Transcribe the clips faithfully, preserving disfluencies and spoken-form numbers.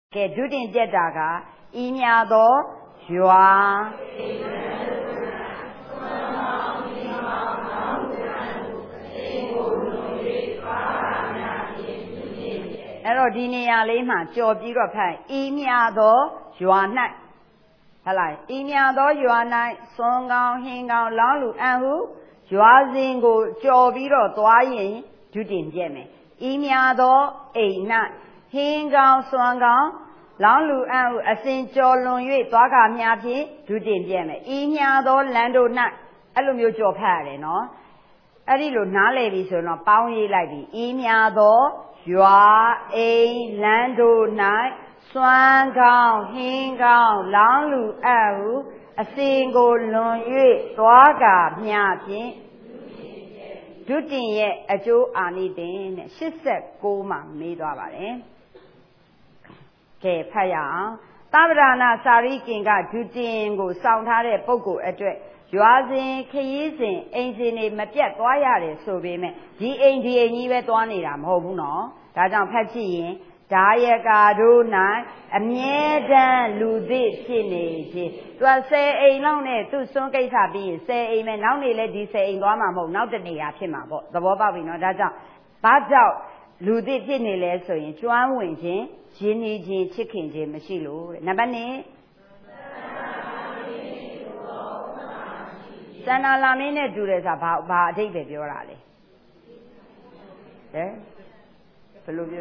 给注定接大家一年多学。အဲ့တော့ဒီနေရာလေးမှာကြော်ပြီးတော့ဖတ်ဤမြသောရွာ၌ဟလာဤမြသောရွာ၌စွန်ကောင်းဟင်းကောင်းလောင်းလူအံဟုရွာစဉ်ကိုကြော်ပြီးတော့သွားရင်ဒုတင်ပြဲမယ်ဤမြသောအိမ်၌ဟင်းကောင်းစွန်ကောင်းလောင်းလူအံဟုအစဉ်ကြော်လွန်၍သွားကားများဖြင့်ဒုတင်ပြဲမယ်ဤမြသောလမ်းတို့၌အဲ့လိုမျိုးကြော်ဖတ်ရတယ်နော်အဲ့ဒီလိုနားလည်ပြီဆိုတော့ပေါင်းရေးလိုက်ပြီဤမြသောရွာအိမ်လမ်းတို့၌စွမ်းကောင်းဟင်းကောင်းလောင်းလူအပ်ဟုအစဉ်ကိုလွန်၍သွားကာမျှဖြင့်ဒုတင်ရဲ့အကျိုးအာနိသင်နဲ့ရှစ်ဆယ့်ကိုးမှာမေးသွားပါတယ်ကဲဖတ်ရအောင်သဗ္ဗဒါနစာရိကင်ကဒုတင်ကိုစောင့်ထားတဲ့ပုဂ္ဂိုလ်အတွက်ရွာစဉ်ခရီးစဉ်အိမ်စဉ်တွေမပြတ်သွားရတယ်ဆိုပေမဲ့ဒီအိမ်ဒီအိမ်ကြီးပဲသွားနေတာမဟုတ်ဘူးနော်ဒါကြောင့်ဖတ်ကြည့်ရင်ဒါယကာတို့၌အမြဲတမ်းလူသိဖြစ်နေခြင်းသူကဆယ်အိမ်လောက်နဲ့သူ့စွန်းကိစ္စပြီးရင်ဆယ်အိမ်ပဲနောက်နေလဲဒီဆယ်အိမ်သွားမှာမဟုတ်နောက်တနေရာဖြစ်မှာပေါ့သဘောပေါက်ပြီနော်ဒါကြောင့်ဘာကြောင့်လူသိဖြစ်နေလဲဆိုရင်ကျွမ်းဝင်ခြင်းရင်းနှီးခြင်းချစ်ခင်ခြင်းမရှိလို့တဲ့နံပါတ်နှစ်စန္ဒလာမင်းနဲ့တူတယ်ဆိုတာဘာဘာအဓိပ္ပာယ်ပြောတာလဲဟဲ့ဘယ်လိုပြော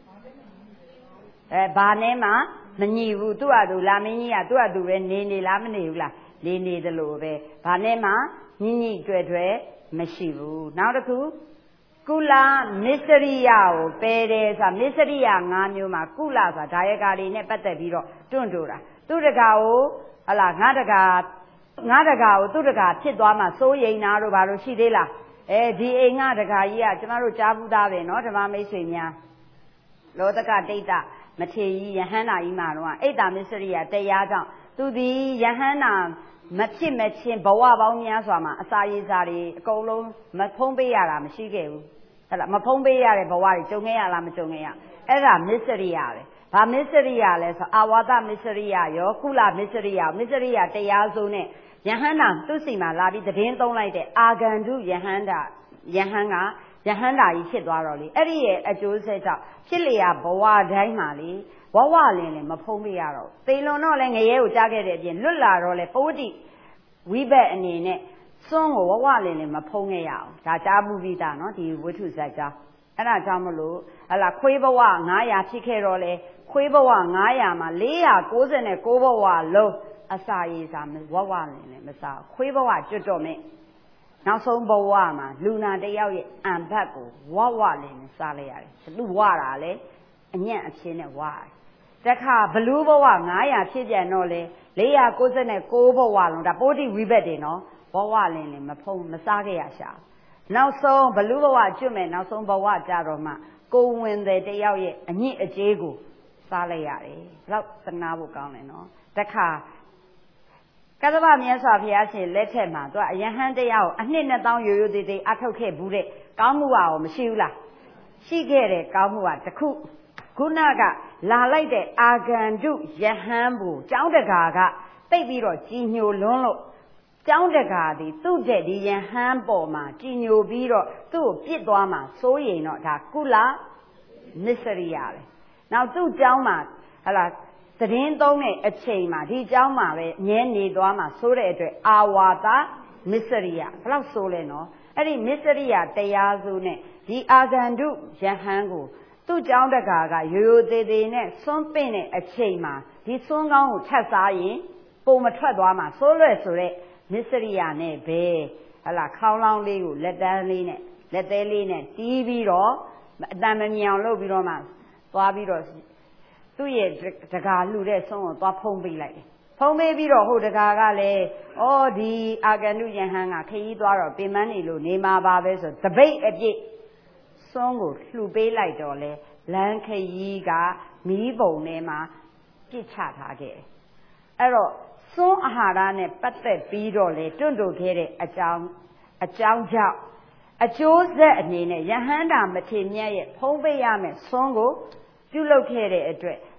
အဲဘာနဲ့မှမညီဘူးသူ့အတူလာမင်းကြီးကသူ့အတူပဲနေနေလားမနေဘူးလားနေနေတယ်လို့ပဲဘာနဲ့မှညှိညှိတွေ့တွေ့မရှိဘူးနောက်တစ်ခုကုလမစ္စရိယကိုပယ်တယ်ဆိုတာမစ္စရိယ၅မျိုးမှာကုလဆိုတာဒါယကာတွေနဲ့ပတ်သက်ပြီးတော့တွန့်တိုးတာသူ့တကာကိုဟလာငါတကာငါတကာကိုသူ့တကာဖြစ်သွားမှစိုးရိမ်တာတို့ဘာလို့ရှိသေးလားအဲဒီအိမ်ငါတကာကြီးကကျမတို့ကြားဘူးသားပဲနော်ဓမ္မမိတ်ဆွေများလောတကတိတ်တမထေရကြီးယဟန္တာကြီးမှာတော့အိတ်တာမစ္စရိယတရားကြောင့်သူသည်ယဟန္တာမဖြစ်မချင်းဘဝပေါင်းများစွာမှာအစာရည်စာတွေအကုန်လုံးမဖုံးပေးရတာမရှိခဲ့ဘူးဟဲ့လားမဖုံးပေးရတဲ့ဘဝတွေကြုံခဲ့ရလားမကြုံခဲ့ရအဲ့ဒါမစ္စရိယပဲဘာမစ္စရိယလဲဆိုအာဝါဒမစ္စရိယရောကုလမစ္စရိယမစ္စရိယတရားစုံနဲ့ယဟန္တာသူ့စီမှာလာပြီးသတင်းသုံးလိုက်တဲ့အာဂန္ဓုယဟန္တာယဟန်ကယဟန္တာကြီးဖြစ်သွားတော့လေအဲ့ဒီရဲ့အကျိုးဆက်ကြောင့်ဖြစ်လျာဘဝတိုင်းမှာလေဝဝလင်းလည်းမဖုံးပေးရတော့သေလွန်တော့လည်းငရဲကိုကြားခဲ့တဲ့အပြင်လွတ်လာတော့လည်းပဝတ္တိဝိဘက်အနေနဲ့စွန်းကိုဝဝလင်းလည်းမဖုံးခဲ့ရအောင်ဒါကြားမှုပြီးသားနော်ဒီဝိထုဇက်ကြောင့်အဲ့ဒါကြောင့်မလို့ဟလာခွေးဘဝငါးရာဖြစ်ခဲ့တော့လေခွေးဘဝငါးရာမှာလေးရာကိုးဆယ်ကိုးဘဝလုံးအစာရည်စာဝဝလင်းလည်းမစားခွေးဘဝကျွတ်တော့မယ်နောက်ဆုံးဘဝမှာလူနာတယောက်ရဲ့အံဘတ်ကိုဝဝလေးနဲ့စားလိုက်ရတယ်သူဝတာလေအညံ့အဖြစ်နဲ့ဝရတယ်တခါဘလူးဘဝငါးရာဖြစ်ပြန်တော့လေလေးရာကိုးဆယ်ကိုးဘဝလုံးဒါပိုးတိဝိဘက်တွေနော်ဝဝလင်းလည်းမဖုံးမစားခဲ့ရရှာနောက်ဆုံးဘလူးဘဝကျွတ်မယ်နောက်ဆုံးဘဝကြတော့မှကိုဝင်တဲ့တယောက်ရဲ့အညစ်အကြေးကိုစားလိုက်ရတယ်ဘလောက်သနာဖို့ကောင်းတယ်နော်တခါကသဗ္ဗမြတ်စွာဘုရားရှင်လက်ထက်မှာသူကအယဟန်တရားကိုအနှစ်နှစ်သောင်းရိုးရိုးသေးသေးအထုတ်ခဲ့ဘူးတဲ့ကောင်းမှုဟာရောမရှိဘူးလားရှိခဲ့တဲ့ကောင်းမှုဟာတစ်ခုခုနကလာလိုက်တဲ့အာဂန္ဓုယဟန်ဘူကျောင်းတကာကတိတ်ပြီးတော့ကြည်ညိုလွန်းလို့ကျောင်းတကာသည်သူ့တဲ့ဒီယဟန်ပေါ်မှာကြည်ညိုပြီးတော့သူ့ကိုပြစ်သွားမှာစိုးရိမ်တော့ဒါကုလမစ္စရိယပဲနောက်သူ့ကျောင်းမှာဟလာသတင်းသုံးတဲ့အချိန်မှာဒီเจ้าမှာပဲငဲနေသွားမှာဆိုတဲ့အတွက်အာဝါဒမစ္စရိယဘယ်လောက်ဆိုလဲနော်အဲ့ဒီမစ္စရိယတရားစုနဲ့ဒီအာဂန္ဓုယဟန်ကိုသူ့เจ้าတကာကရိုးရိုးသေးသေးနဲ့စွန့်ပင့်တဲ့အချိန်မှာဒီစွန်းကောင်းကိုထပ်စားရင်ပုံမထွက်သွားမှာဆိုးလွယ်ဆိုတဲ့မစ္စရိယနဲ့ပဲဟလာခေါင်းလောင်းလေးကိုလက်တန်းလေးနဲ့လက်သေးလေးနဲ့တီးပြီးတော့အတန်မမြောင်လုပ်ပြီးတော့မှသွားပြီးတော့သူ့ရဲ့တကာလှူတဲ့ဆုံးကိုသွားဖုံးပေးလိုက်တယ်ဖုံးပေးပြီးတော့ဟိုတကာကလည်းဩဒီအာဂန္ဓုယဟန်ကခရီးသွားတော့ပင်မနေလို့နေမှာပါပဲဆိုတပိတ်အပြည့်ဆုံးကိုလှူပေးလိုက်တော့လေလမ်းခရီးကမီးပုံထဲမှာပြစ်ချထားခဲ့တယ်အဲ့တော့စွန်းအာဟာရနဲ့ပတ်သက်ပြီးတော့လေတွန့်တိုခဲ့တဲ့အကြောင်းအကြောင်းကြောင့်အကျိုးဆက်အနေနဲ့ယဟန္တာမထေရမြတ်ရဲ့ဖုံးပေးရမယ်စွန်းကိုပြုလုပ်ခဲ့တဲ့အတွက်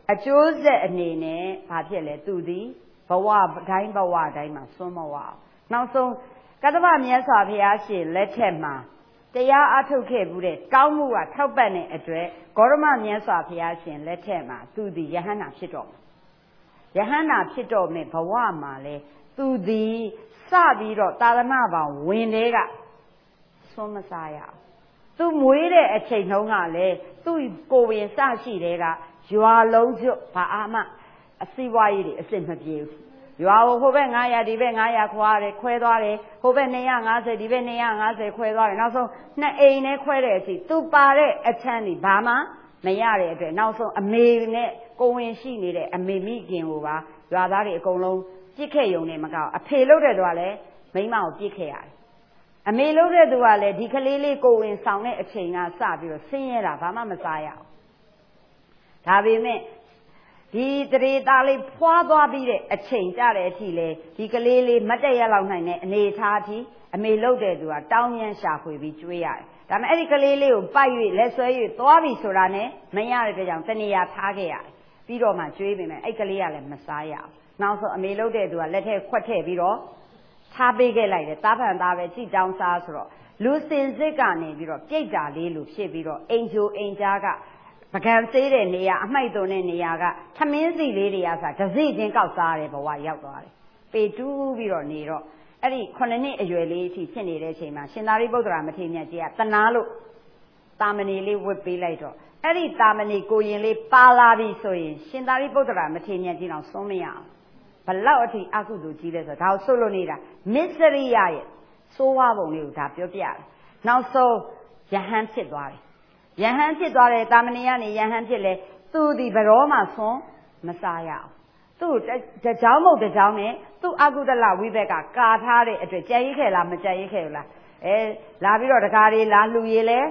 အကျိုးဆက်အနေနဲ့ဘာဖြစ်လဲသူသည်ဘဝတိုင်းဘဝတိုင်းမှာစွန့်မဝအောင်နောက်ဆုံးကတ္တဗမြတ်စွာဘုရားရှင်လက်ထက်မှာတရားအထုတ်ခဲ့မှုတဲ့ကောင်းမှုကထောက်ပံ့တဲ့အတွက်ဂေါရမမြတ်စွာဘုရားရှင်လက်ထက်မှာသူသည်ယဟန္တာဖြစ်တော်မယ်ယဟန္တာဖြစ်တော်မယ်ဘဝမှာလဲသူသည်စပြီးတော့သာသနာ့ဘောင်ဝင်တဲ့ကစွန့်မစားရအောင်သူမွေးတဲ့အချိန်တုန်းကလည်းသူ့ကိုယ်ဝင်စရှိတဲ့ကရွာလုံးကျွတ်ဘာအာမအစည်းအဝေးကြီးတွေအစစ်မပြေဘူးရွာကိုဟိုဘက်nine hundredဒီဘက်nine hundredခွာတယ်ခွဲသွားတယ်ဟိုဘက်two hundred fiftyဒီဘက်two hundred fiftyခွဲသွားတယ်နောက်ဆုံးနှစ်အိမ်နဲ့ခွဲတဲ့အချိန်သူပါတဲ့အချမ်းဒီဘာမှမရတဲ့အတွက်နောက်ဆုံးအမေနဲ့ကိုဝင်ရှိနေတဲ့အမေမိခင်ကိုပါရွာသားတွေအကုန်လုံးပြစ်ခဲ့ရုံနဲ့မကောက်အဖေလို့တဲ့သူကလည်းမိန်းမကိုပြစ်ခဲ့ရတယ်အမေလို့တဲ့သူကလည်းဒီကလေးလေးကိုဝင်ဆောင်တဲ့အချိန်ကစပြီးတော့ဆင်းရဲတာဘာမှမစားရအောင်ဒါပေမဲ့ဒီတရေသားလေးဖွာသွားပြီးတဲ့အချိန်ကြတဲ့အထိလေဒီကလေးလေးမတ်တက်ရလောက်နိုင်တဲ့အနေထားအထိအမေလို့တဲ့သူကတောင်းမြန်ရှာဖွေပြီးကျွေးရတယ်ဒါပေမဲ့အဲ့ဒီကလေးလေးကိုပိုက်၍လက်ဆွဲ၍သွားပြီဆိုတာနဲ့မရတဲ့အတွက်ကြောင့်တနေရာထားခဲ့ရတယ်ပြီးတော့မှကျွေးပေမဲ့အဲ့ကလေးကလည်းမစားရအောင်နောက်ဆုံးအမေလို့တဲ့သူကလက်ထက်ခွက်ထည့်ပြီးတော့ထားပေးခဲ့လိုက်တယ်တားဖန်သားပဲကြည်တောင်းစားဆိုတော့လူစင်စစ်ကနေပြီးတော့ပြိတ်တာလေးလိုဖြစ်ပြီးတော့အိမ်ချိုအိမ်ကြားကပကံစေးတဲ့နေရာအမိုက်သွင်းတဲ့နေရာကထမင်းစီလေးတွေကစားတစ်စီချင်းကောက်စားတဲ့ဘဝရောက်သွားတယ်ပေတူးပြီးတော့နေတော့အဲ့ဒီခုနှစ်နှစ်အရွယ်လေးအထိဖြစ်နေတဲ့အချိန်မှာရှင်သာရိပုတ္တရာမထေရမြတ်ကြီးကတနာလို့တာမဏေလေးဝတ်ပေးလိုက်တော့အဲ့ဒီတာမဏေကိုရင်လေးပါလာပြီဆိုရင်ရှင်သာရိပုတ္တရာမထေရမြတ်ကြီးတော့ဆုံးမရအောင်ဘလောက်အထိအကုသိုလ်ကြီးလဲဆိုတော့ဒါကိုဆိုလို့နေတာမစ္စရိယရဲ့စိုးဝါပုံလေးကိုဒါပြောပြတယ်နောက်ဆုံးယဟန်ဖြစ်သွားတယ်ယဟန်ဖြစ်သွားတယ်တာမဏေကနေယဟန်ဖြစ်လဲသူဒီဘရောမှာဆွန်းမစားရအောင်သူ့တကြောင်းမဟုတ်တကြောင်းနဲ့သူ့အကုသလဝိဘက်ကကာထားတဲ့အတွက်ကြံ့ရိခဲ့လားမကြံ့ရိခဲ့ဘူးလားအဲလာပြီးတော့တကားလေးလာလှူရည်လဲ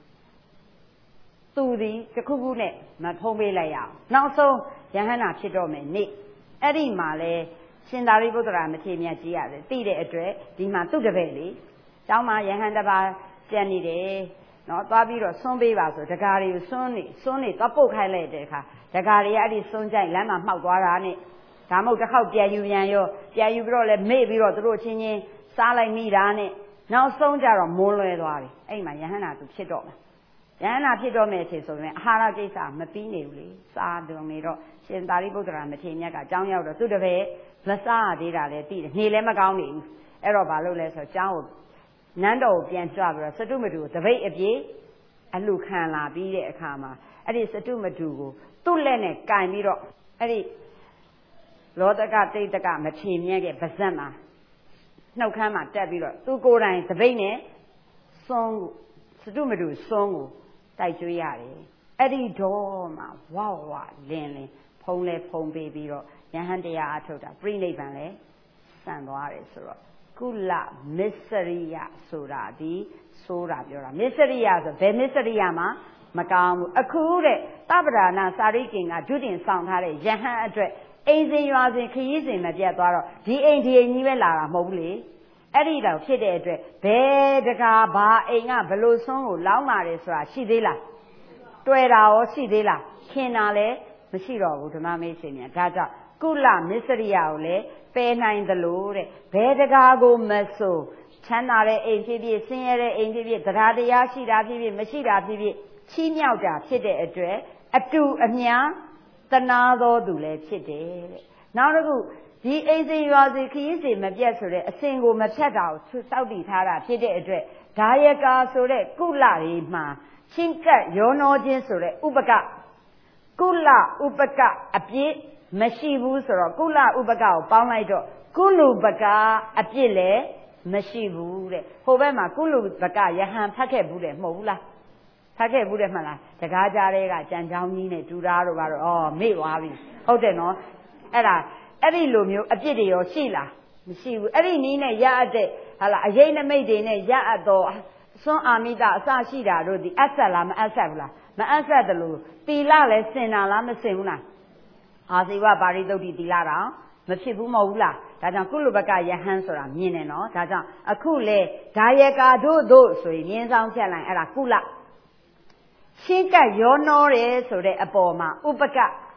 သူဒီတခုခုနဲ့မဖုံးပေးလိုက်ရအောင်နောက်ဆုံးယဟန်နာဖြစ်တော့မယ်နေ့အဲ့ဒီမှာလဲရှင်သာရိပုတ္တရာမထေရမြတ်ကြီးရတယ်သိတဲ့အတွက်ဒီမှာသူ့တပည့်လေကျောင်းမှာယဟန်တစ်ပါးကျန်နေတယ်နော်သွားပြီးတော့ဆွန်းပေးပါဆိုတကားတွေကိုဆွန်းနေဆွန်းနေသွားပုတ်ခိုင်းလိုက်တဲ့အခါတကားတွေအဲ့ဒီဆွန်းကြိုက်လမ်းမှာမှောက်သွားတာနဲ့ဒါမှမဟုတ်တစ်ခေါက်ပြန်ယူပြန်ရောပြန်ယူပြီးတော့လဲမေ့ပြီးတော့သူတို့ချင်းချင်းစားလိုက်မိတာနဲ့နောက်ဆုံးကြတော့မွန်းလွဲသွားပြီအဲ့မှာယဟန်နာသူဖြစ်တော့မှာယဟန်နာဖြစ်တော့မယ်အချိန်ဆိုရင်အာဟာရကိစ္စမပြီးနေဘူးလေစားတုံနေတော့ရှင်သာရိပုတ္တရာမထေရမြတ်ကအကြောင်းရောက်တော့သူတပည့်မစားရသေးတာလည်းသိတယ်နေလည်းမကောင်းနေဘူးအဲ့တော့ဘာလုပ်လဲဆိုတော့ကျောင်းကိုနန်းတော်ကိုပြန်ကြွပြီးတော့စတုမတူကိုတပိတ်အပြေအလှခံလာပြီးတဲ့အခါမှာအဲ့ဒီစတုမတူကိုသူ့လက်နဲ့ကင်ပြီးတော့အဲ့ဒီလောတကတိတ်တကမထေရမြတ်ရဲ့ပါဇက်မှာနှုတ်ခမ်းမှာတက်ပြီးတော့သူကိုယ်တိုင်တပိတ်နဲ့စွန်းစတုမတူစွန်းကိုတိုက်ကျွေးရတယ်အဲ့ဒီတော့မှဝါဝါလင်းလင်းဖုံးလဲဖုံးပေးပြီးတော့ယဟန်တရားအထုတ်တာပြိဋိဘံလဲစံသွားတယ်ဆိုတော့ကုလမစ္စရိယဆိုတာဒီဆိုတာပြောတာမစ္စရိယဆိုဘယ်မစ္စရိယမှာမကောင်းဘူးအခုတဲ့သဗ္ဗဒါနစာရိကင်ကဒုတင်ဆောင်ထားတဲ့ယဟန်အတွက်အိမ်စဉ်ရွာစဉ်ခရီးစဉ်မပြတ်သွားတော့ဒီအိမ်ဒီအိမ်ကြီးပဲလာတာမဟုတ်ဘူးလေအဲ့ဒီတော့ဖြစ်တဲ့အတွက်ဘယ်တကားဘာအိမ်ကဘလို့ဆုံးကိုလောင်းလာတယ်ဆိုတာရှိသေးလားတွေ့တာရောရှိသေးလားခင်တာလည်းမရှိတော့ဘူးဓမ္မမေးရှင်များဒါကြောင့်ကုလမစ္စရိယကိုလည်းပယ်နိုင်သလိုတဲ့ဘယ်တကားကိုမဆိုချမ်းသာတဲ့အိမ်ဖြစ်ဖြစ်ဆင်းရဲတဲ့အိမ်ဖြစ်ဖြစ်တရားတရားရှိတာဖြစ်ဖြစ်မရှိတာဖြစ်ဖြစ်ချီးမြှောက်တာဖြစ်တဲ့အတွက်အတူအများတနာသောသူလည်းဖြစ်တယ်တဲ့နောက်တစ်ခုဒီအိမ်စဉ်ရွာစဉ်ခရီးစဉ်မပြတ်ဆိုတဲ့အစဉ်ကိုမဖြတ်တာကိုစောက်တည်ထားတာဖြစ်တဲ့အတွက်ဒါယကာဆိုတဲ့ကုလတွေမှာချင်းကပ်ရောနှောခြင်းဆိုတဲ့ဥပကကုလဥပကအပြည့်မရှိဘူးဆိုတော့ကုလဥပကကိုပေါင်းလိုက်တော့ကုလူပကအပြစ်လည်းမရှိဘူးတဲ့ဟိုဘက်မှာကုလူပကယဟန်ဖတ်ခဲ့ဘူးတယ်မဟုတ်ဘူးလားဖတ်ခဲ့ဘူးတယ်မှတ်လားတကားကြားတဲ့ကကြံချောင်းကြီးနဲ့ဒူသားတို့ကတော့အော်မေ့သွားပြီဟုတ်တယ်နော်အဲ့ဒါအဲ့ဒီလိုမျိုးအပြစ်တွေရောရှိလားမရှိဘူးအဲ့ဒီနည်းနဲ့ရအပ်တဲ့ဟာလားအရေးနမိတ်တွေနဲ့ရအပ်တော့စွန်းအာမိတအစရှိတာတို့ဒီအဆက်လားမအဆက်ဘူးလားမအဆက်တယ်လို့တီလလည်းစင်တာလားမစင်ဘူးလားအာဇိဝပါရိသုတ်တိတီလာတော့မဖြစ်ဘူးမဟုတ်ဘူးလားဒါကြောင့်ကုလဘကယဟန်ဆိုတာမြင်တယ်နော်ဒါကြောင့်အခုလေဒါယကာတို့တို့ဆိုရင်မြင်းဆောင်ချက်လိုက်အဲ့ဒါကုလရှင်းကပ်ရောနှောတယ်ဆိုတဲ့အပေါ်မှာဥပက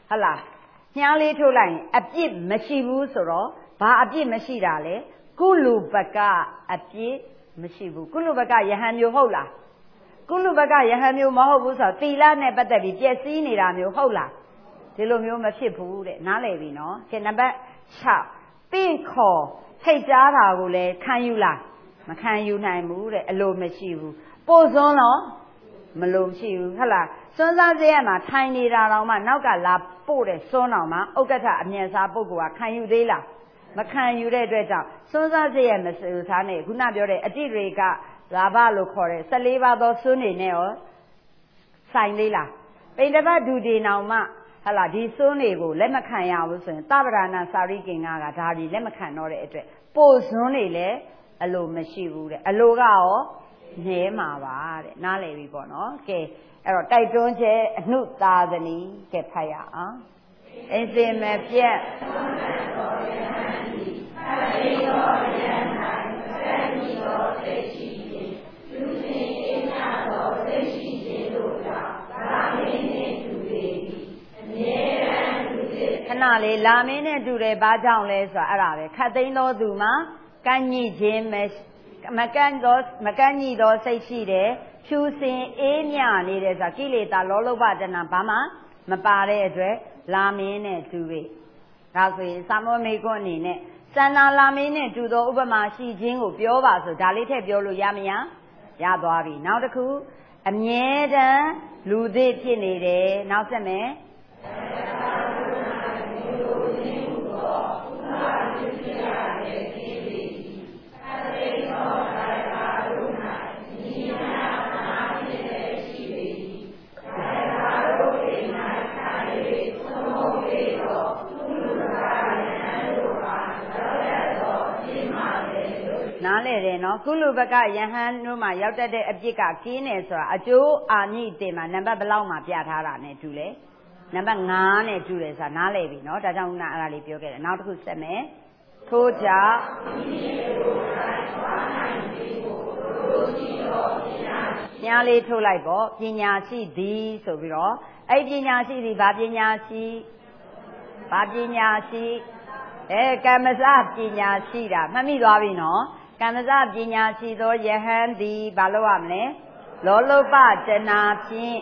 ဟုတ်လားမြားလေးထုတ်လိုက်ရင်အပြစ်မရှိဘူးဆိုတော့ဘာအပြစ်မရှိတာလဲကုလူပကအပြစ်မရှိဘူးကုလူပကယဟန်မျိုးဟုတ်လားကုလူပကယဟန်မျိုးမဟုတ်ဘူးဆိုတော့သီလနဲ့ပတ်သက်ပြီးပျက်စီးနေတာမျိုးဟုတ်လားဒီလိုမျိုးမဖြစ်ဘူးတဲ့နားလည်ပြီနော်ကဲနံပါတ်၆ပင့်ခေါ်ထိတ်ကြားတာကိုလည်းခံယူလားမခံယူနိုင်ဘူးတဲ့အလိုမရှိဘူးပို့စွန်းတော့မလို့မရှိဘူးဟုတ်လားစွန်းစားစရမှာထိုင်နေတာတော့မှနောက်ကလာပို့တဲ့စွန်းတော်မှာဥက္ကဋ္ဌအမြတ်စားပုဂ္ဂိုလ်ကခံယူသေးလားမခံယူတဲ့အတွက်ကြောင့်စွန်းစားစရမစူစားနဲ့ခုနပြောတဲ့အတိတွေကလာဘလို့ခေါ်တဲ့၁၄ပါးသောစွန်းနေနဲ့ရောဆိုင်သေးလားပိဋကပတ်ဒုတိနောင်မှဟလာဒီစွန်းတွေကိုလက်မခံရဘူးဆိုရင်သဗ္ဗရာဏစာရိကင်္ဂကဒါဒီလက်မခံတော့တဲ့အတွက်ပို့စွန်းတွေလည်းအလိုမရှိဘူးတဲ့အလိုကရောနဲမှာပါတဲ့နားလည်ပြီပေါ့နော်ကဲအဲ့တော့တိုက်တွန်းချက်အနှုသာသနီကဲဖတ်ရအောင်အစင်မပြတ်ခဏလေးလာမင်းနဲ့တူတယ်ဘာကြောင့်လဲဆိုတာအဲ့ဒါပဲခတ်သိမ်းသောသူမှာကန့်ညိခြင်းမကန့်သောမကန့်ညိသောစိတ်ရှိတယ်ဖြူစင်အေးမြနေတယ်ဆိုတာကိလေသာလောလုဘတဏဘာမှမပါတဲ့အတွက်လာမင်းနဲ့တူပြီဒါဆိုရင်သာမောမိကွန်းအနေနဲ့စန္နာလာမင်းနဲ့တူသောဥပမာရှိခြင်းကိုပြောပါဆိုဒါလေးထည့်ပြောလို့ရမရရသွားပြီနောက်တစ်ခုအမြဲတမ်းလူသစ်ဖြစ်နေတယ်နောက်ဆက်မယ်နားလေတယ်နော်ကုလူပကယဟန်တို့မှာရောက်တတ်တဲ့အပြစ်ကကင်းတယ်ဆိုတာအကျိုးအာနိတင်မှာနံပါတ်ဘယ်လောက်မှာပြထားတာနဲ့တူလဲနံပါတ်၅နဲ့တူတယ်ဆိုတာနားလေပြီနော်ဒါကြောင့်ခုနအဲ့ဒါလေးပြောခဲ့တယ်နောက်တစ်ခုဆက်မယ်ထို့ကြောင့်ညာလေးထုတ်လိုက်ပေါ့ပညာရှိသည်ဆိုပြီးတော့အဲ့ပညာရှိသည်ဘာပညာရှိဘာပညာရှိအဲကမ္မစပညာရှိတာမှတ်မိသွားပြီနော်ကမ္မစပညာရှိသောယဟန်သည်ဘာလို့ရမလဲလောလုပတဏဖြင့်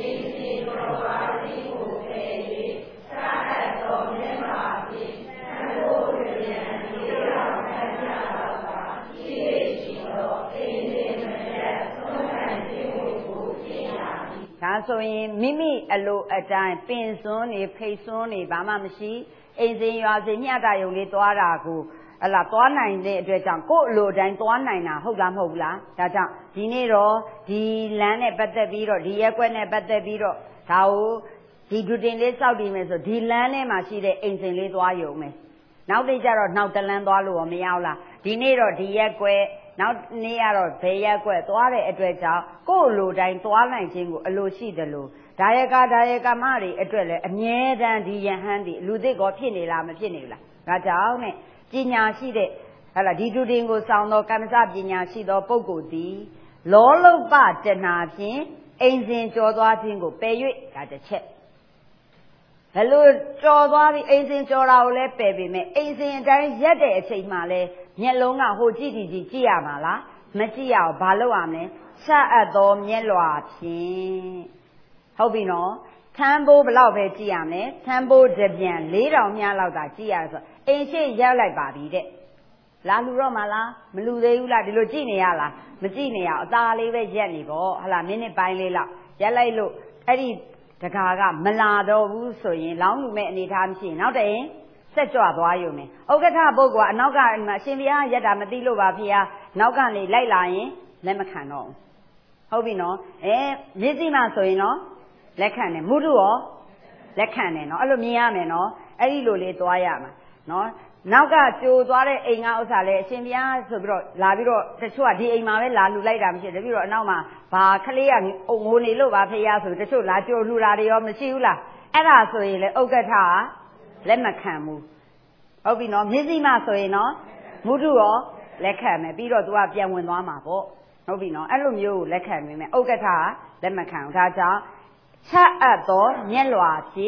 ဒါဆိုရင်မိမိအလိုအတိုင်းပင်စွန်းနေဖိတ်စွန်းနေဘာမှမရှိအိမ်စဉ်ရွာစဉ်ညတာယုံလေးသွားတာကိုအလားသွားနိုင်တဲ့အတွက်ကြောင့်ကိုယ့်အလိုတိုင်းသွားနိုင်တာဟုတ်လားမဟုတ်ဘူးလားဒါကြောင့်ဒီနေ့တော့ဒီလမ်းနဲ့ပတ်သက်ပြီးတော့ဒီရက်ွက်နဲ့ပတ်သက်ပြီးတော့ဒါကိုဒီဒုတင်လေးစောက်တည်မယ်ဆိုဒီလမ်းထဲမှာရှိတဲ့အိမ်စဉ်လေးသွားယုံမယ်နောက်တိကျတော့နောက်တလန်းသွားလို့ရောမရဘူးလားဒီနေ့တော့ဒီရက်ွက်နောက်နေ့ကတော့ဘယ်ရက်ွက်သွားတဲ့အတွက်ကြောင့်ကိုယ့်အလိုတိုင်းသွားနိုင်ခြင်းကိုအလိုရှိတယ်လို့ဒါယကဒါယကမတွေအတွက်လည်းအမြဲတမ်းဒီယဟန်ဒီလူသစ်ကောဖြစ်နေလားမဖြစ်နေဘူးလားဒါကြောင့်နဲ့ပညာရှိတဲ့ဟလာဒီတုတင်ကိုစောင်းသောကမ္မစပညာရှိသောပုဂ္ဂိုလ်သည်လောလုပတဏဖြင့်အိမ်စဉ်ကြော်သွားခြင်းကိုပယ်၍ဒါတစ်ချက်ဘယ်လိုကြော်သွားပြီးအိမ်စဉ်ကြော်တာကိုလည်းပယ်ပေမဲ့အိမ်စဉ်အတိုင်းရက်တဲ့အချိန်မှလည်းမျက်လုံးကဟိုကြည့်ကြည့်ကြည့်ကြည့်ရမှာလားမကြည့်ရအောင်ဘာလုပ်ရမလဲဆက်အပ်သောမျက်လွှာဖြင့်ဟုတ်ပြီနော်ထမ်းဖို့ဘလောက်ပဲကြည့်ရမလဲထမ်းဖို့တပြန်လေးတောင်မြလောက်သာကြည့်ရဆိုအိမ်ရှိရောက်လိုက်ပါပြီတဲ့လာလူတော့မလားမလူသေးဘူးလားဒီလိုကြည့်နေရလားမကြည့်နေရအောင်အသာလေးပဲရက်နေပေါ့ဟလာမိနစ်ပိုင်းလေးလောက်ရက်လိုက်လို့အဲ့ဒီတကာကမလာတော့ဘူးဆိုရင်လောင်းလူမဲ့အနေထားမရှိရင်နောက်တရင်ဆက်ကြွသွားရုံနဲ့ဥက္ကဋ္ဌပုဂ္ဂိုလ်ကအနောက်ကရှင်ဘုရားရက်တာမသိလို့ပါဖေဟာနောက်ကနေလိုက်လာရင်လက်မခံတော့ဟုတ်ပြီနော်အဲမျက်စိမှဆိုရင်နော်လက်ခံတယ်မုဒုရောလက်ခံတယ်နော်အဲ့လိုမြင်ရမယ်နော်အဲ့ဒီလိုလေးသွားရမှာနော်နောက်ကကြိုသွားတဲ့အိမ်ကဥစ္စာလဲအရှင်ဘုရားဆိုပြီးတော့လာပြီးတော့တချို့ကဒီအိမ်မှာပဲလာလှူလိုက်တာမရှိဘူးတပြီးတော့အနောက်မှာဘာခလေးကငိုနေလို့ပါဖေရဆိုတချို့လာကြိုလှူတာတွေရောမရှိဘူးလားအဲ့ဒါဆိုရင်လေဥက္ကဋ္ဌကလက်မခံဘူးဟုတ်ပြီနော်မျက်စိမှဆိုရင်နော်မုဒုရောလက်ခံမယ်ပြီးတော့သူကပြန်ဝင်သွားမှာပေါ့ဟုတ်ပြီနော်အဲ့လိုမျိုးကိုလက်ခံနေမယ်ဥက္ကဋ္ဌကလက်မခံဘူးဒါကြောင့်ချက်အပ်သောမျက်လွှာဖြင့်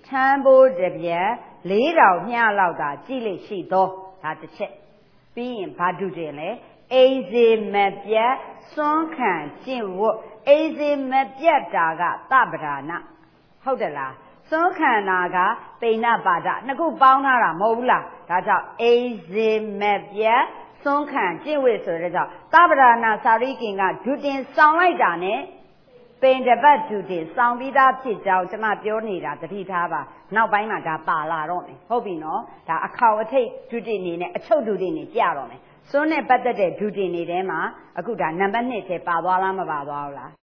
ထမ်းဘိုးတစ်ပြက်လေးတောင်မျှလောက်သာကြည့်လိရှိသောဒါတစ်ချက်ပြီးရင်ဘာဒုတင်လဲအိစေမပြတ်စွန်းခံကျင့်ဝတ်အိစေမပြတ်တာကသဗ္ဗဒါနဟုတ်တယ်လားစွန်းခံတာကပိဏပါဒနှစ်ခုပေါင်းထားတာမဟုတ်ဘူးလားဒါကြောင့်အိစေမပြတ်စွန်းခံကျင့်ဝတ်ဆိုတဲ့ကြောင့်သဗ္ဗဒါနစာရိကင်ကဒုတင်ဆောင်လိုက်တာနဲ့ပိန်တပတ်ဒုတင်ဆောင်ပြီးသားဖြစ်ကြောင်းကျွန်မပြောနေတာသတိထားပါနောက်ပိုင်းမှာဒါပါလာတော့မယ်ဟုတ်ပြီနော်ဒါအခေါအထိတ်ဒုတင်နေနဲ့အချုပ်ဒုတင်နေကြတော့မယ်စွန်းနဲ့ပတ်သက်တဲ့ဒုတင်နေထဲမှာအခုဒါနံပါတ်နှစ်ထဲပါသွားလားမပါသွားဘူးလား